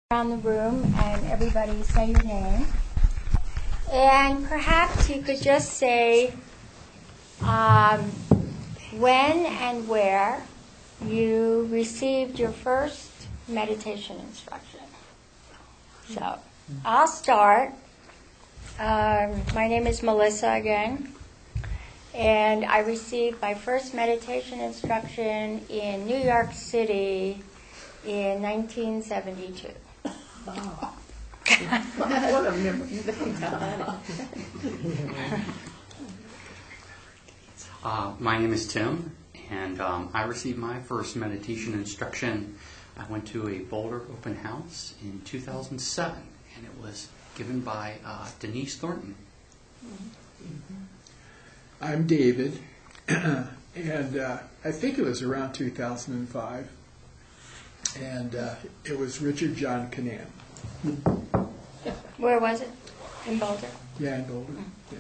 Around the room and everybody say your name. And perhaps you could just say when and where you received your first meditation instruction. So I'll start. My name is Melissa again. And I received my first meditation instruction in New York City in 1972. Oh. What a memory. My name is Tim, and I received my first meditation instruction. I went to a Boulder open house in 2007, and it was given by Denise Thornton. I'm David, and I think it was around 2005. And it was Richard John Canan. Where was it? In Boulder? Yeah, in Boulder.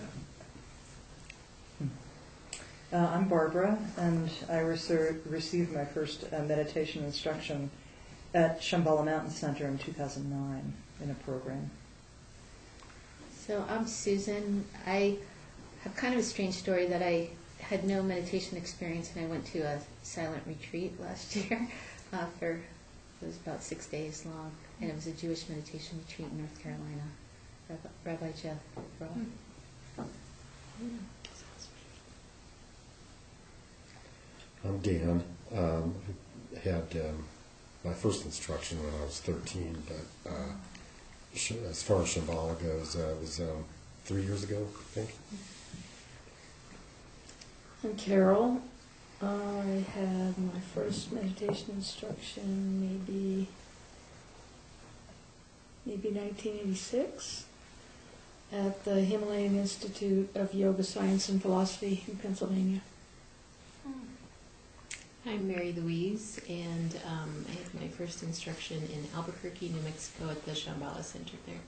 Yeah. I'm Barbara, and I received my first meditation instruction at Shambhala Mountain Center in 2009 in a program. So I'm Susan. I have kind of a strange story that I had no meditation experience, and I went to a silent retreat last year it was about 6 days long, and it was a Jewish meditation retreat in North Carolina. Rabbi Jeff brought. I'm Dan. I had my first instruction when I was 13, but as far as Shambhala goes, it was 3 years ago, I think. I'm Carol. I had my first meditation instruction maybe 1986 at the Himalayan Institute of Yoga Science and Philosophy in Pennsylvania. I'm Mary Louise, and I had my first instruction in Albuquerque, New Mexico at the Shambhala Center there.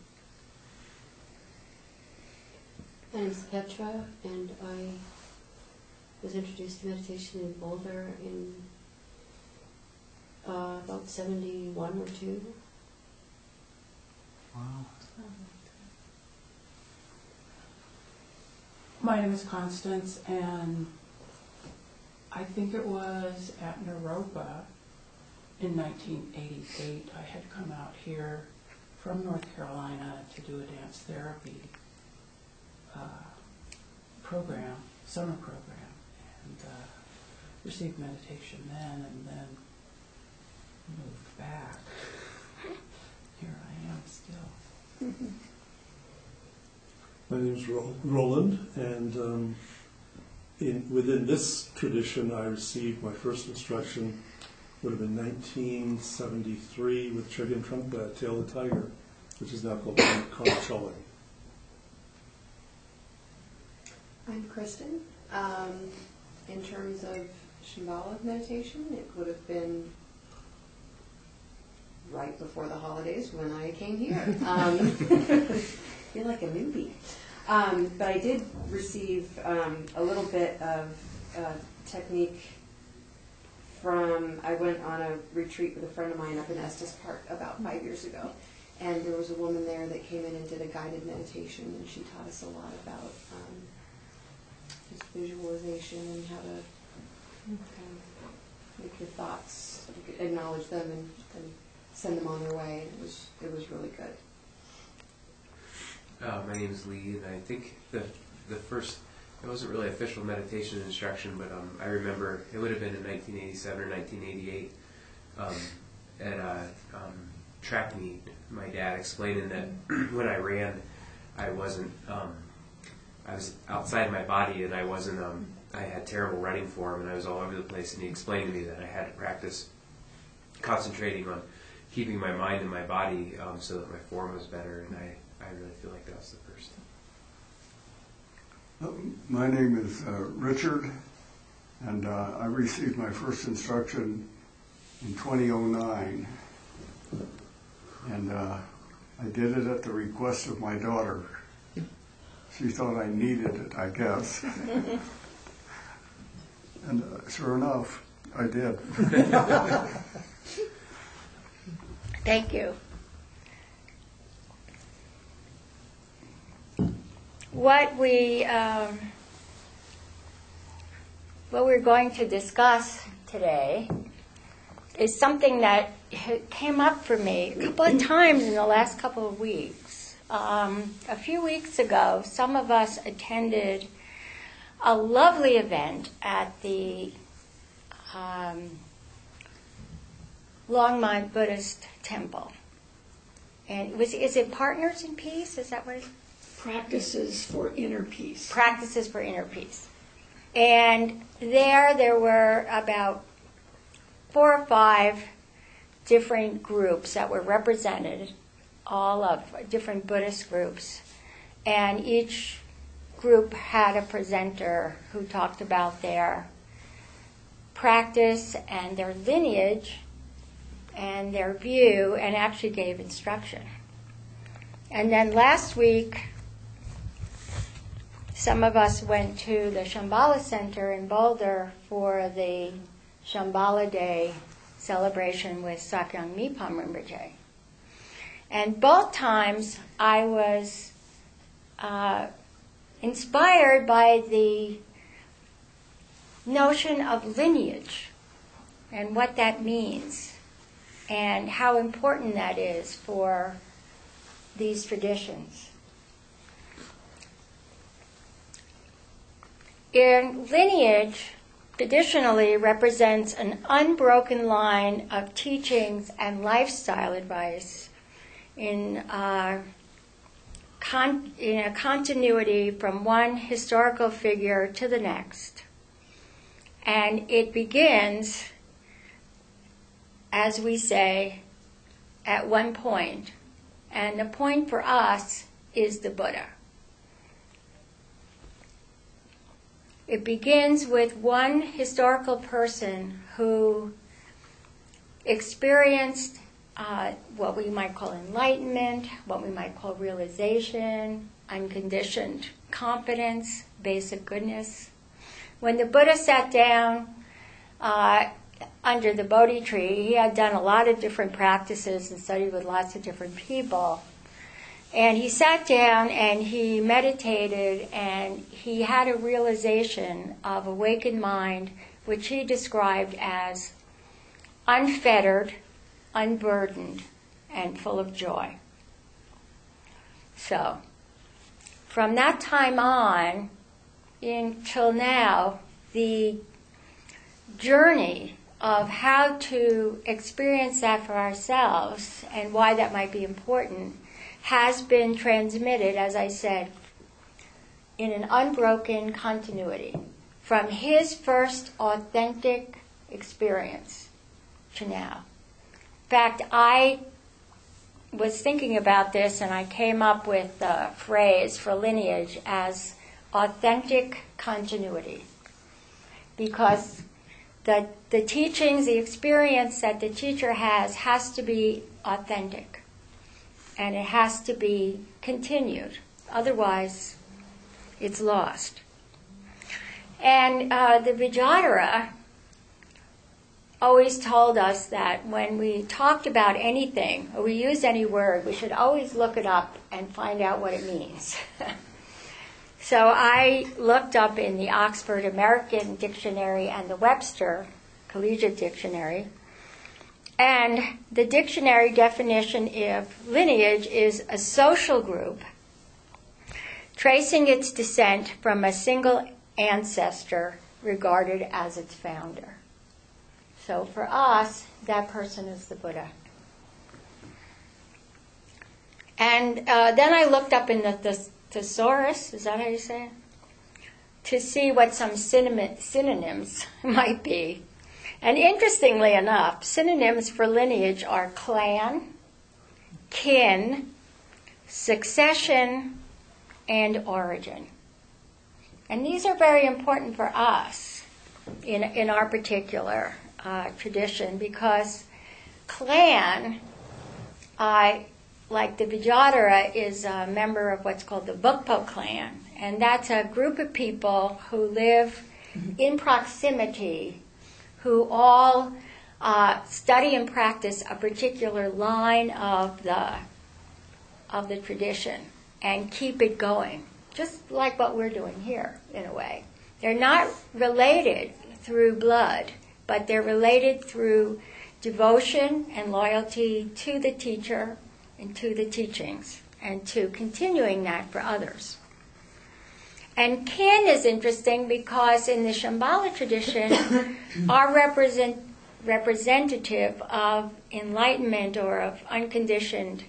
My name is Petra, and I was introduced to meditation in Boulder in about 71 or 2. Wow. My name is Constance, and I think it was at Naropa in 1988. I had come out here from North Carolina to do a dance therapy program, summer program. And received meditation then, and then moved back. Here I am still. My name is Roland, and within this tradition, I received my first instruction would have been 1973 with Chögyam Trungpa, Tail of the Tiger, which is now called Karma. I'm Kristen. In terms of Shambhala meditation, it would have been right before the holidays when I came here. I feel like a newbie. But I did receive a little bit of technique I went on a retreat with a friend of mine up in Estes Park about 5 years ago. And there was a woman there that came in and did a guided meditation, and she taught us a lot about just visualization and how to kind of make your thoughts, acknowledge them, and send them on their way. And it was really good. My name is Lee, and I think the first, it wasn't really official meditation instruction, but I remember it would have been in 1987 or 1988 at a track meet. My dad explaining that when I ran, I wasn't. I was outside my body, and I wasn't. I had terrible running form, and I was all over the place. And he explained to me that I had to practice concentrating on keeping my mind and my body so that my form was better. And I really feel like that was the first. My name is Richard, and I received my first instruction in 2009, and I did it at the request of my daughter. She thought I needed it, I guess. And sure enough, I did. Thank you. what we're going to discuss today is something that came up for me a couple of times in the last couple of weeks. A few weeks ago, some of us attended a lovely event at the Longmont Buddhist Temple. And is it Partners in Peace? Is that what it is? Practices for Inner Peace. Practices for Inner Peace. And there were about 4 or 5 different groups that were represented, all of different Buddhist groups. And each group had a presenter who talked about their practice and their lineage and their view, and actually gave instruction. And then last week, some of us went to the Shambhala Center in Boulder for the Shambhala Day celebration with Sakyong Mipam Rinpoche. And both times I was inspired by the notion of lineage and what that means and how important that is for these traditions. In lineage, traditionally represents an unbroken line of teachings and lifestyle advice in a continuity from one historical figure to the next. And it begins, as we say, at one point. And the point for us is the Buddha. It begins with one historical person who experienced what we might call enlightenment, what we might call realization, unconditioned confidence, basic goodness. When the Buddha sat down under the Bodhi tree, he had done a lot of different practices and studied with lots of different people. And he sat down and he meditated, and he had a realization of awakened mind, which he described as unfettered, unburdened, and full of joy. So, from that time on until now, the journey of how to experience that for ourselves and why that might be important has been transmitted, as I said, in an unbroken continuity from his first authentic experience to now. In fact, I was thinking about this and I came up with the phrase for lineage as authentic continuity, because the teachings, the experience that the teacher has to be authentic. And it has to be continued. Otherwise, it's lost. And the Vijayadhara always told us that when we talked about anything, or we used any word, we should always look it up and find out what it means. So I looked up in the Oxford American Dictionary and the Webster Collegiate Dictionary. And the dictionary definition of lineage is a social group tracing its descent from a single ancestor regarded as its founder. So for us, that person is the Buddha. And then I looked up in the thesaurus, is that how you say it? To see what some synonyms might be. And interestingly enough, synonyms for lineage are clan, kin, succession, and origin. And these are very important for us in our particular tradition, because clan, like the Vijayadhara, is a member of what's called the Bukpo clan. And that's a group of people who live in proximity, who all study and practice a particular line of the tradition and keep it going just like what we're doing here, in a way. They're not related through blood, but they're related through devotion and loyalty to the teacher and to the teachings, and to continuing that for others. And kin is interesting because in the Shambhala tradition, our representative of enlightenment or of unconditioned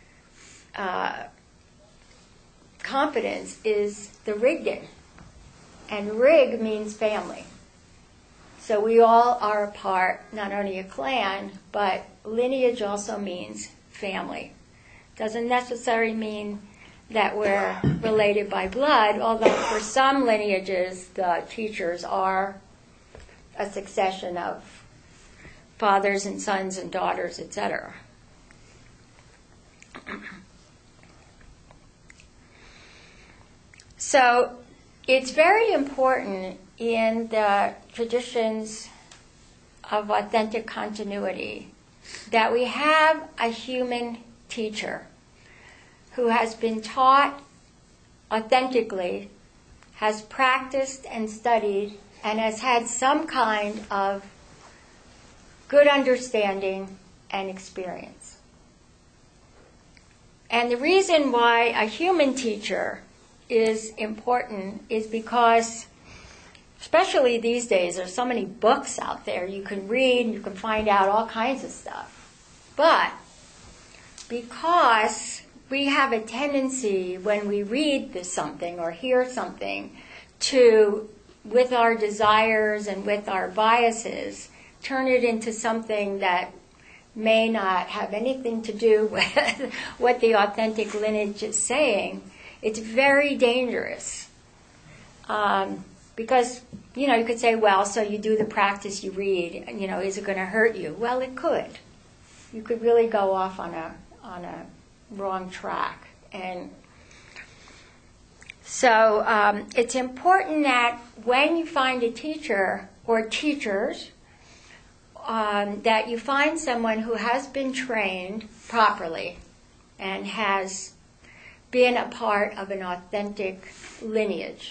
confidence is the Rigden. And Rig means family. So we all are a part, not only a clan, but lineage also means family. Doesn't necessarily mean that we're related by blood, although for some lineages the teachers are a succession of fathers and sons and daughters, etc. So it's very important in the traditions of authentic continuity that we have a human teacher who has been taught authentically, has practiced and studied, and has had some kind of good understanding and experience. And the reason why a human teacher is important is because, especially these days, there's so many books out there you can read, you can find out all kinds of stuff. But because we have a tendency when we read something or hear something to, with our desires and with our biases, turn it into something that may not have anything to do with what the authentic lineage is saying, it's very dangerous. Because, you could say, well, so you do the practice, you read, is it going to hurt you? Well, it could. You could really go off on a wrong track. And so it's important that when you find a teacher or teachers, that you find someone who has been trained properly and has been a part of an authentic lineage.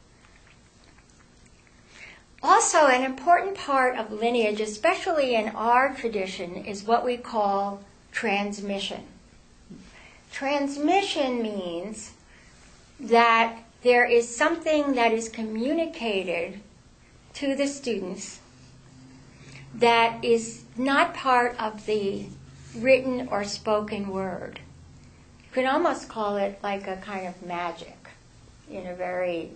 Also, an important part of lineage, especially in our tradition, is what we call transmission. Transmission means that there is something that is communicated to the students that is not part of the written or spoken word. You could almost call it like a kind of magic in a very,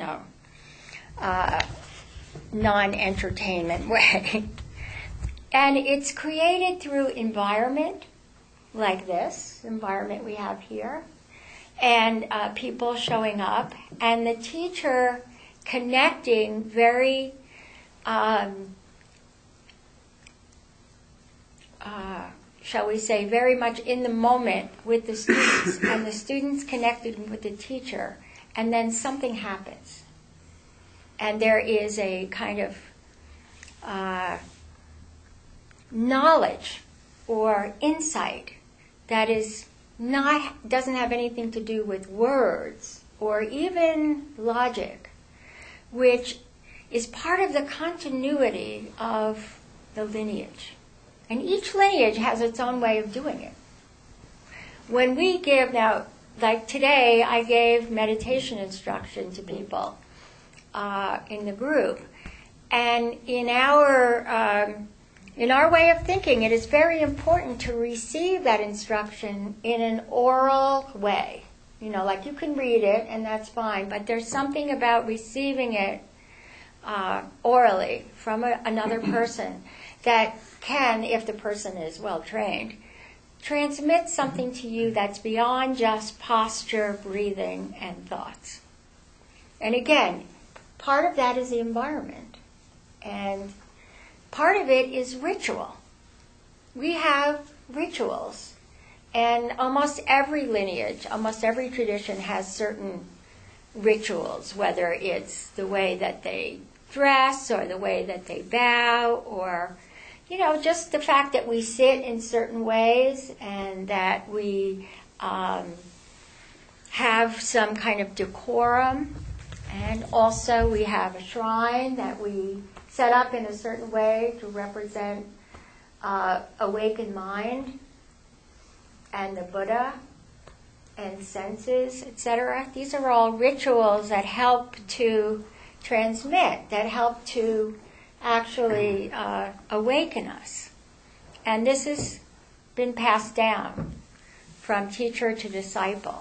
non-entertainment way. And it's created through environment, like this environment we have here, and people showing up, and the teacher connecting very shall we say, very much in the moment with the students, and the students connected with the teacher, and then something happens. And there is a kind of knowledge or insight that doesn't have anything to do with words or even logic, which is part of the continuity of the lineage. And each lineage has its own way of doing it. When we give, now, like today, I gave meditation instruction to people in the group. And in our way of thinking, it is very important to receive that instruction in an oral way. Like you can read it, and that's fine, but there's something about receiving it orally from another person that can, if the person is well trained, transmit something to you that's beyond just posture, breathing, and thoughts. And again, part of that is the environment. And part of it is ritual. We have rituals. And almost every lineage, almost every tradition has certain rituals, whether it's the way that they dress or the way that they bow or, just the fact that we sit in certain ways and that we have have some kind of decorum. And also we have a shrine that we set up in a certain way to represent awakened mind and the Buddha and senses, etc. These are all rituals that help to transmit, that help to actually awaken us. And this has been passed down from teacher to disciple.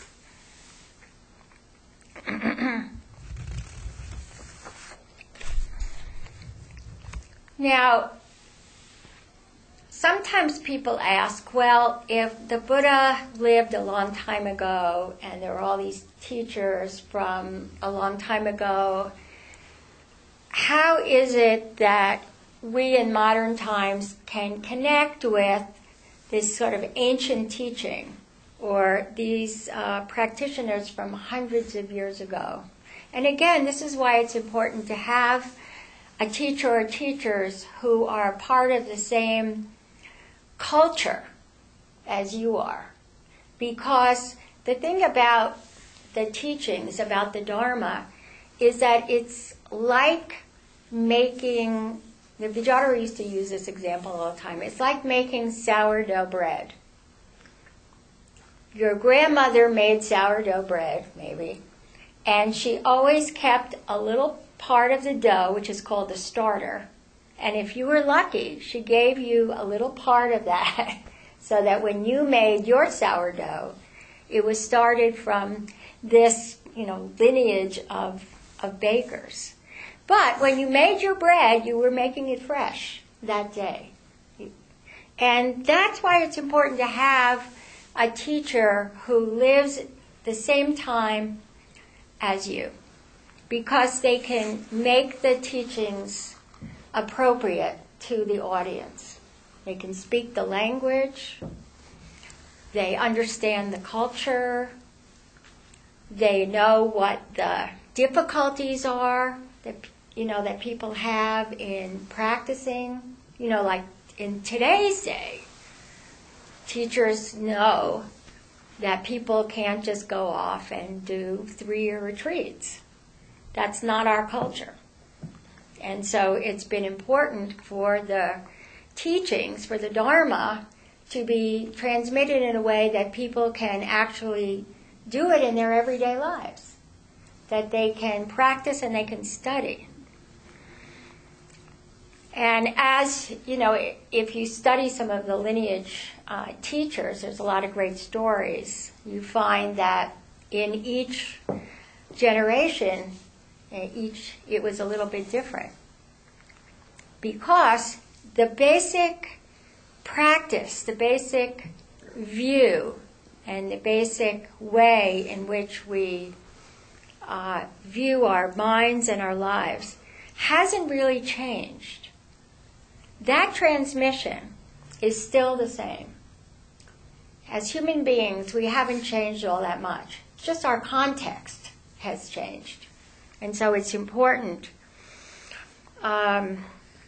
Now, sometimes people ask, well, if the Buddha lived a long time ago and there were all these teachers from a long time ago, how is it that we in modern times can connect with this sort of ancient teaching or these practitioners from hundreds of years ago? And again, this is why it's important to have a teacher or teachers who are part of the same culture as you are. Because the thing about the teachings, about the Dharma, is that it's like making, the Vijayadhara used to use this example all the time, it's like making sourdough bread. Your grandmother made sourdough bread, maybe, and she always kept a little part of the dough, which is called the starter. And if you were lucky, she gave you a little part of that so that when you made your sourdough, it was started from this, lineage of bakers. But when you made your bread, you were making it fresh that day. And that's why it's important to have a teacher who lives the same time as you, because they can make the teachings appropriate to the audience. They can speak the language, they understand the culture, they know what the difficulties are that people have in practicing. Like in today's day, teachers know that people can't just go off and do 3-year retreats. That's not our culture. And so it's been important for the teachings, for the Dharma, to be transmitted in a way that people can actually do it in their everyday lives, that they can practice and they can study. And as, if you study some of the lineage teachers, there's a lot of great stories. You find that in each generation, it was a little bit different. Because the basic practice, the basic view, and the basic way in which we view our minds and our lives hasn't really changed. That transmission is still the same. As human beings, we haven't changed all that much. It's just our context has changed. And so it's important. And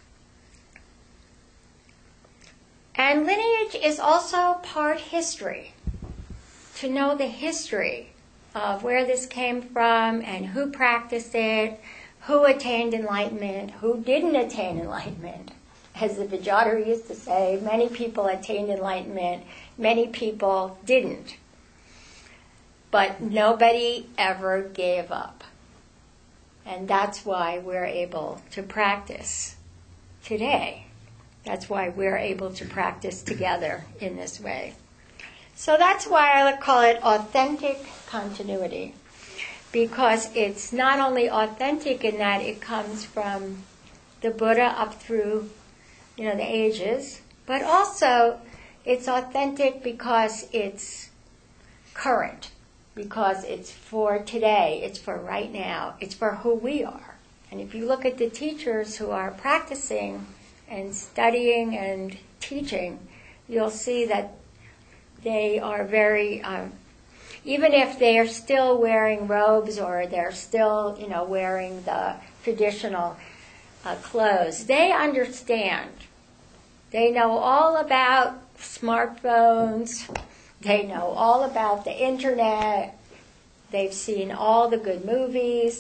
lineage is also part history. To know the history of where this came from and who practiced it, who attained enlightenment, who didn't attain enlightenment. As the Vijayadhara used to say, many people attained enlightenment, many people didn't. But nobody ever gave up. And that's why we're able to practice today. That's why we're able to practice together in this way. So that's why I call it authentic continuity. Because it's not only authentic in that it comes from the Buddha up through the ages, but also it's authentic because it's current, because it's for today, it's for right now, it's for who we are. And if you look at the teachers who are practicing and studying and teaching, you'll see that they are very, even if they are still wearing robes or they're still, wearing the traditional clothes, they understand. They know all about smartphones. They know all about the internet. they've seen all the good movies.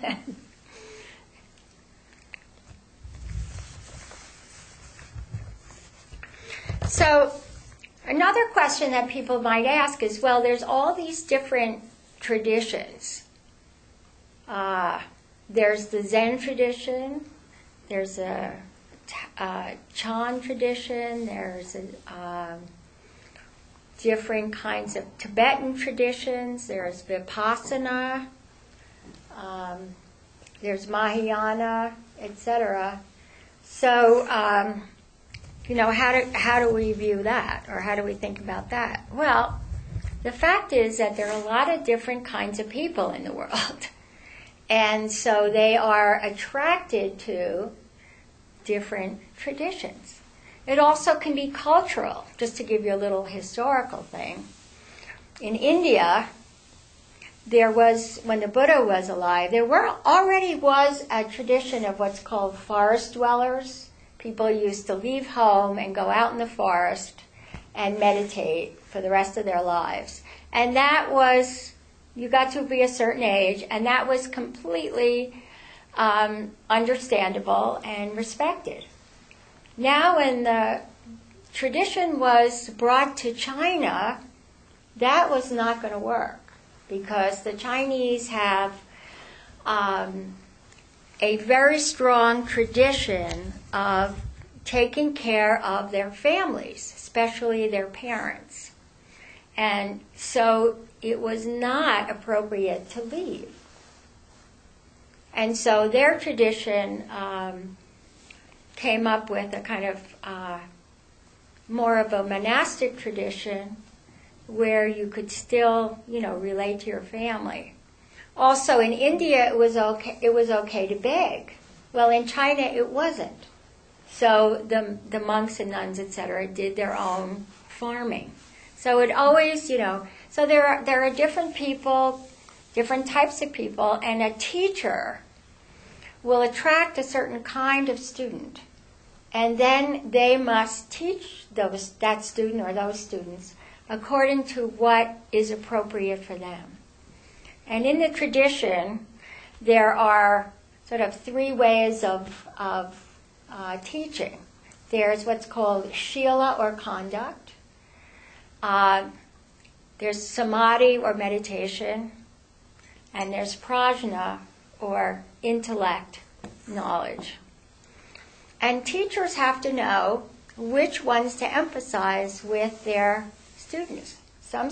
So another question that people might ask is, well, there's all these different traditions. There's the Zen tradition, there's a Chan tradition, there's different kinds of Tibetan traditions, there's Vipassana, there's Mahayana, etc. So, how do we view that, or how do we think about that? Well, the fact is that there are a lot of different kinds of people in the world. And so they are attracted to different traditions. It also can be cultural, just to give you a little historical thing. In India, there was, when the Buddha was alive, there already was a tradition of what's called forest dwellers. People used to leave home and go out in the forest and meditate for the rest of their lives. And that was, you got to be a certain age, and that was completely understandable and respected. Now, when the tradition was brought to China, that was not going to work, because the Chinese have a very strong tradition of taking care of their families, especially their parents. And so it was not appropriate to leave. And so their tradition came up with a kind of more of a monastic tradition where you could still, relate to your family. Also, in India, it was okay to beg. Well, in China, it wasn't. So the monks and nuns, etc., did their own farming. So it always, so there are different people, different types of people, and a teacher will attract a certain kind of student, and then they must teach that student or those students according to what is appropriate for them. And in the tradition, there are sort of three ways of teaching. There's what's called shila, or conduct. There's samadhi, or meditation. And there's prajna, or intellect, knowledge. And teachers have to know which ones to emphasize with their students. Some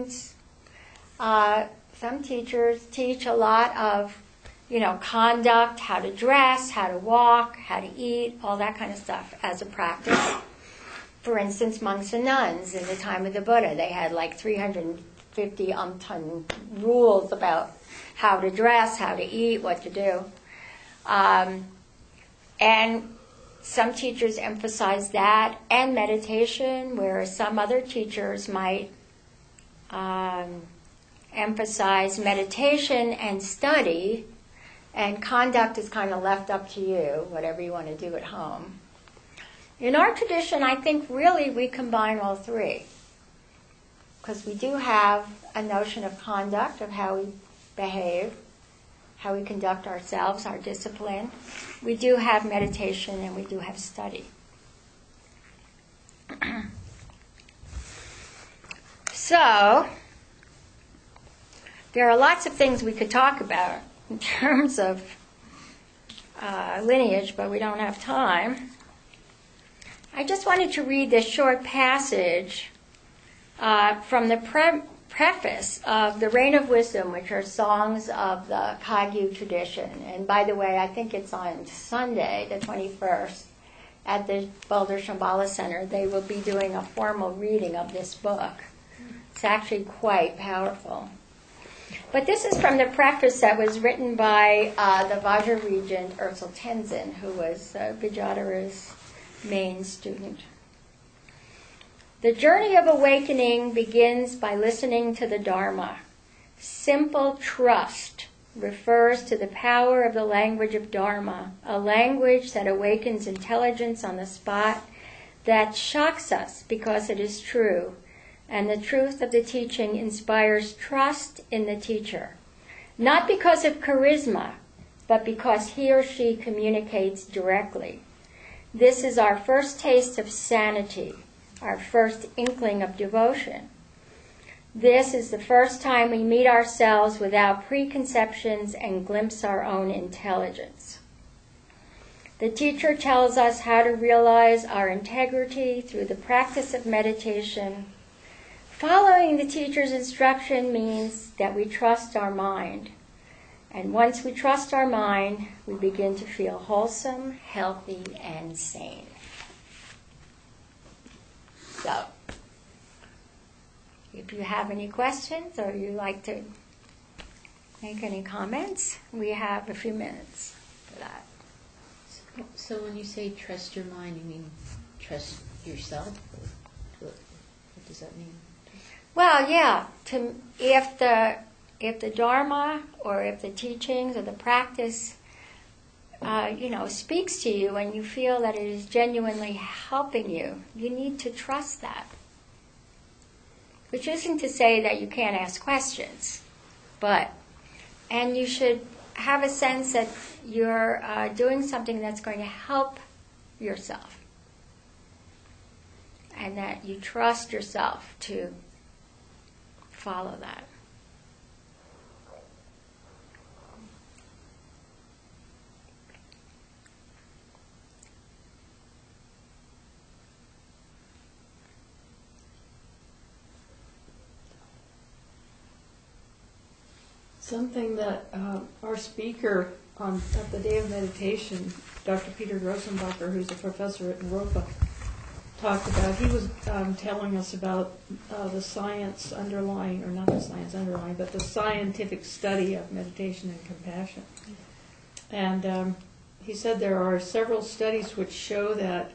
teachers teach a lot of, conduct, how to dress, how to walk, how to eat, all that kind of stuff as a practice. For instance, monks and nuns in the time of the Buddha, they had like 350 rules about how to dress, how to eat, what to do. And some teachers emphasize that and meditation, whereas some other teachers might emphasize meditation and study, and conduct is kind of left up to you, whatever you want to do at home. In our tradition, I think really we combine all three, because we do have a notion of conduct, of how we behave, how we conduct ourselves, our discipline. We do have meditation, and we do have study. So, there are lots of things we could talk about in terms of lineage, but we don't have time. I just wanted to read this short passage from the preface of The Reign of Wisdom, which are songs of the Kagyu tradition. And by the way, I think it's on Sunday, the 21st, at the Boulder Shambhala Center. They will be doing a formal reading of this book. It's actually quite powerful. But this is from the preface that was written by the Vajra regent, Ersel Tenzin, who was Vijayadhara's main student. The journey of awakening begins by listening to the Dharma. Simple trust refers to the power of the language of Dharma, a language that awakens intelligence on the spot, that shocks us because it is true, and the truth of the teaching inspires trust in the teacher, not because of charisma, but because he or she communicates directly. This is our first taste of sanity, our first inkling of devotion. This is the first time we meet ourselves without preconceptions and glimpse our own intelligence. The teacher tells us how to realize our integrity through the practice of meditation. Following the teacher's instruction means that we trust our mind. And once we trust our mind, we begin to feel wholesome, healthy, and sane. So, if you have any questions or you'd like to make any comments, we have a few minutes for that. So when you say trust your mind, you mean trust yourself? What does that mean? Well, yeah. If the Dharma or if the teachings or the practice, speaks to you and you feel that it is genuinely helping you, you need to trust that. Which isn't to say that you can't ask questions, and you should have a sense that you're doing something that's going to help yourself, and that you trust yourself to follow that. Something that our speaker at the Day of Meditation, Dr. Peter Grossenbacher, who's a professor at Naropa, talked about. He was telling us about the science underlying, or not the science underlying, but the scientific study of meditation and compassion. And he said there are several studies which show that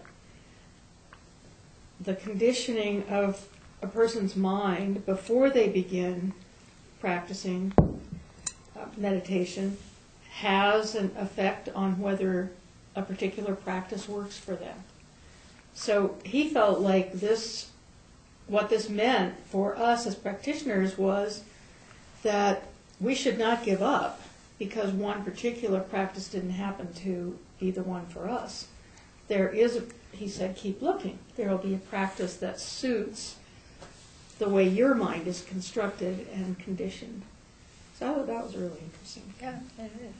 the conditioning of a person's mind before they begin practicing meditation has an effect on whether a particular practice works for them. So he felt like what this meant for us as practitioners was that we should not give up because one particular practice didn't happen to be the one for us. He said, keep looking. There will be a practice that suits the way your mind is constructed and conditioned. So I thought that was really interesting. Yeah, it is.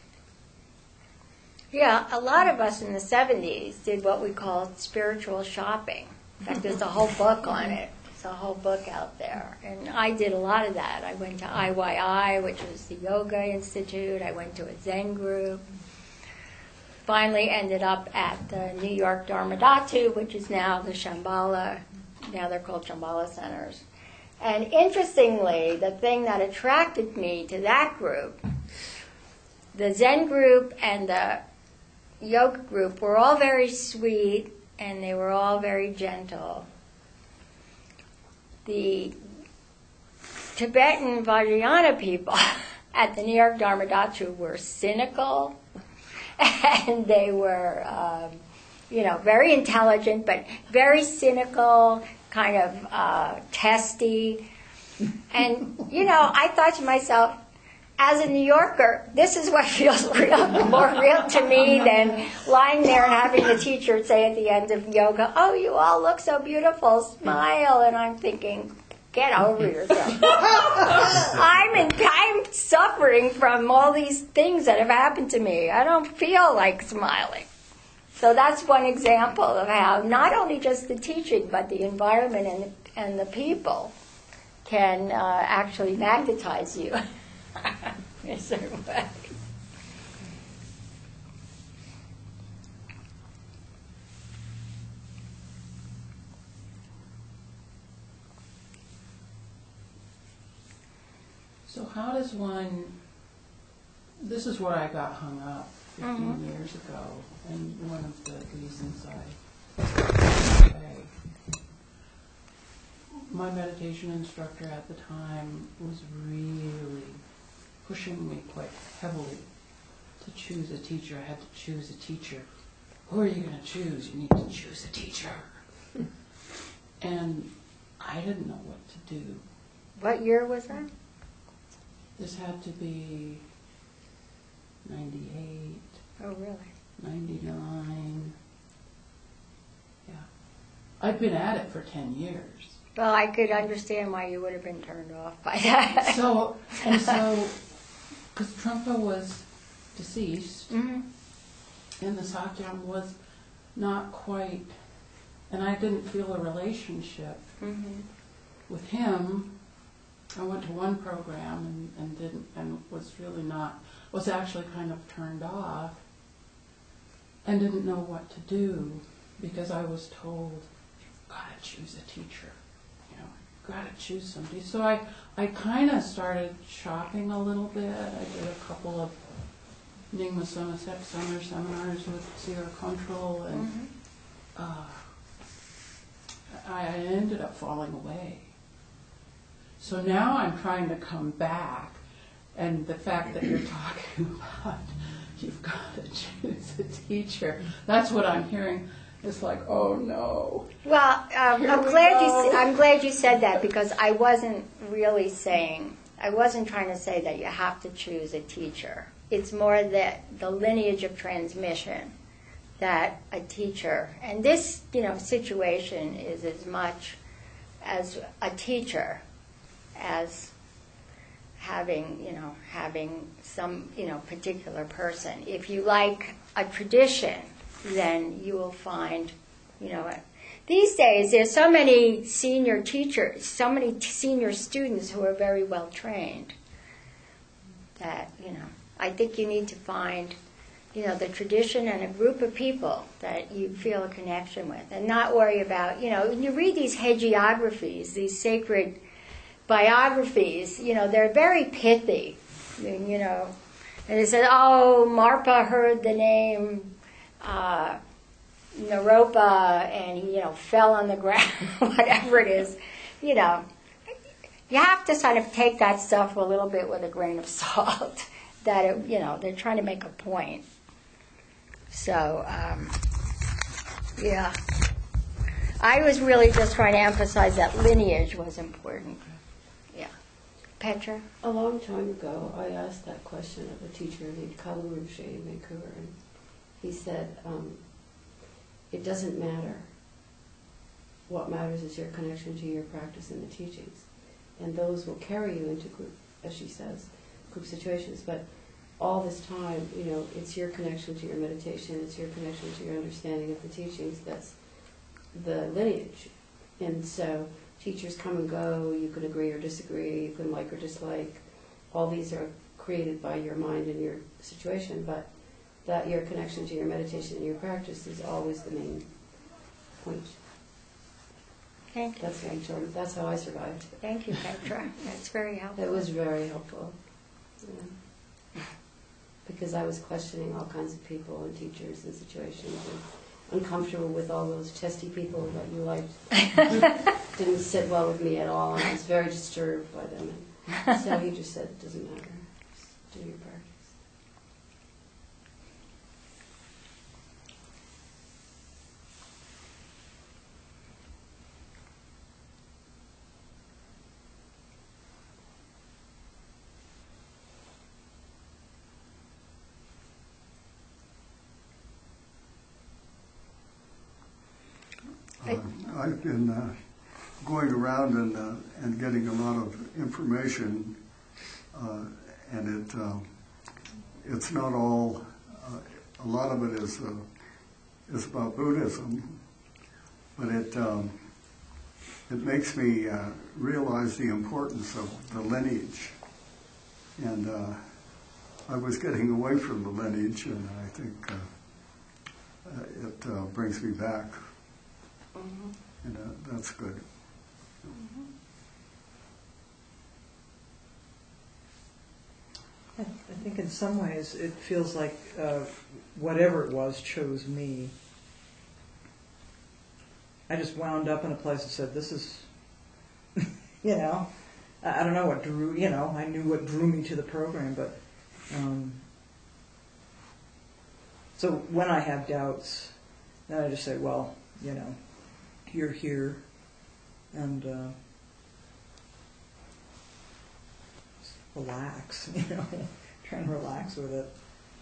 Yeah, a lot of us in the 70s did what we called spiritual shopping. In fact, there's a whole book on it. There's a whole book out there. And I did a lot of that. I went to IYI, which was the Yoga Institute. I went to a Zen group. Finally ended up at the New York Dharma Dhatu, which is now the Shambhala. Now they're called Shambhala Centers. And interestingly, the thing that attracted me to that group, the Zen group and the Yoga group were all very sweet and they were all very gentle. The Tibetan Vajrayana people at the New York Dharma Dhatu were cynical and they were, very intelligent but very cynical, kind of testy. And, I thought to myself, as a New Yorker, this is what feels more real to me than lying there and having the teacher say at the end of yoga, oh, you all look so beautiful, smile. And I'm thinking, get over yourself. I'm suffering from all these things that have happened to me. I don't feel like smiling. So that's one example of how not only just the teaching, but the environment and the people can actually magnetize you in a certain way. So how does one, this is where I got hung up 15 years ago, and one of the reasons I my meditation instructor at the time was really pushing me quite heavily to choose a teacher. I had to choose a teacher. Who are you going to choose? You need to choose a teacher. And I didn't know what to do. What year was that? This had to be 98, Oh, really? 99. Yeah. I'd been at it for 10 years. Well, I could understand why you would have been turned off by that. So, because Trungpa was deceased, Mm-hmm. and the Sakyam was not quite, and I didn't feel a relationship Mm-hmm. with him. I went to one program and was really not, was actually kind of turned off and didn't know what to do because I was told, you've got to choose a teacher, you know, you've got to choose somebody. So I kind of started shopping a little bit. I did a couple of Nyingma Somerset summer seminars with Sierra Control, and I ended up falling away. So now I'm trying to come back, and the fact that you're talking about you've got to choose a teacher, that's what I'm hearing. It's like, oh no. Well, I'm glad you said that, because I wasn't trying to say that you have to choose a teacher. It's more that the lineage of transmission that a teacher, and this, situation is as much as a teacher as having some, particular person. If you like a tradition, then you will find, these days there's so many senior teachers, so many senior students who are very well trained that, I think you need to find, the tradition and a group of people that you feel a connection with, and not worry about, when you read these hagiographies, these sacred biographies, they're very pithy, and it says, oh, Marpa heard the name Naropa, and he, fell on the ground, whatever it is, you have to sort of take that stuff a little bit with a grain of salt, that, they're trying to make a point. So, yeah. I was really just trying to emphasize that lineage was important. Yeah. Petra? A long time ago, I asked that question of a teacher named Kalu Rinpoche in Vancouver, and he said, it doesn't matter. What matters is your connection to your practice and the teachings. And those will carry you into group, as she says, group situations. But all this time, it's your connection to your meditation, it's your connection to your understanding of the teachings that's the lineage. And so teachers come and go, you can agree or disagree, you can like or dislike. All these are created by your mind and your situation, but that your connection to your meditation and your practice is always the main point. Thank you. That's how I survived. Thank you, Petra. That's very helpful. It was very helpful. Yeah. Because I was questioning all kinds of people and teachers and situations, and uncomfortable with all those testy people that you liked. Didn't sit well with me at all, and I was very disturbed by them. And so he just said, it doesn't matter. Just do your practice. I've been going around and getting a lot of information, and it's not all. A lot of it is about Buddhism, but it makes me realize the importance of the lineage, and I was getting away from the lineage, and I think it brings me back. Mm-hmm. And that's good. Mm-hmm. I think in some ways it feels like whatever it was chose me. I just wound up in a place that said, this is, I don't know what drew, I knew what drew me to the program, but so when I have doubts, then I just say, well, you're here, and just relax, try and relax with it.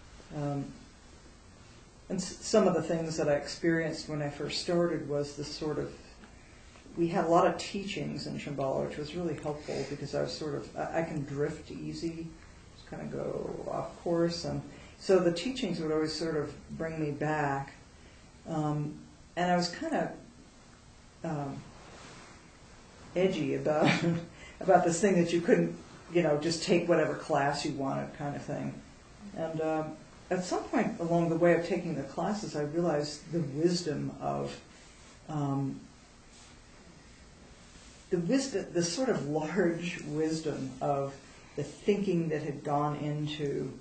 And some of the things that I experienced when I first started was this sort of, we had a lot of teachings in Shambhala, which was really helpful because I was I can drift easy, just kind of go off course. And so the teachings would always sort of bring me back. And I was kind of edgy about about this thing that you couldn't, just take whatever class you wanted kind of thing. And at some point along the way of taking the classes, I realized the wisdom of the sort of large wisdom of the thinking that had gone into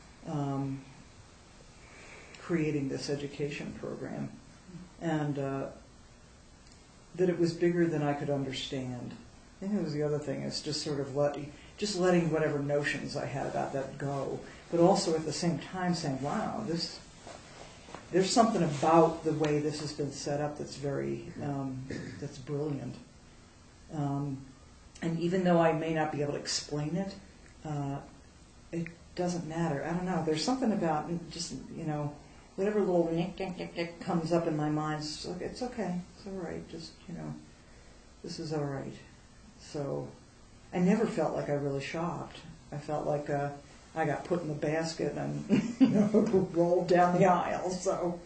creating this education program, and that it was bigger than I could understand. I think it was the other thing, is just sort of letting whatever notions I had about that go, but also at the same time saying, wow, there's something about the way this has been set up that's very, that's brilliant. And even though I may not be able to explain it, it doesn't matter. I don't know. There's something about just, whatever little nick comes up in my mind, it's okay. It's all right. Just, this is all right. So I never felt like I really shopped. I felt like I got put in the basket and rolled down the aisle. So,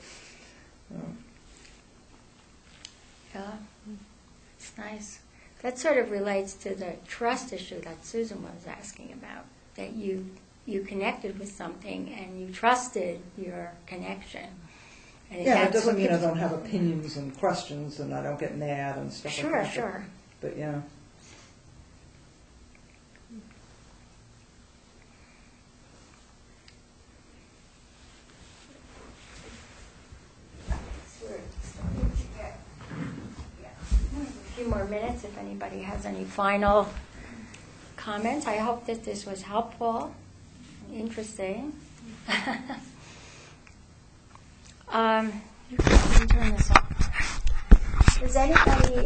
yeah, it's nice. That sort of relates to the trust issue that Susan was asking about, that you connected with something and you trusted your connection. And it doesn't mean I don't have opinions and questions and I don't get mad and stuff like that. Sure. But yeah. A few more minutes if anybody has any final comments. I hope that this was helpful, interesting. You can turn this off. Does anybody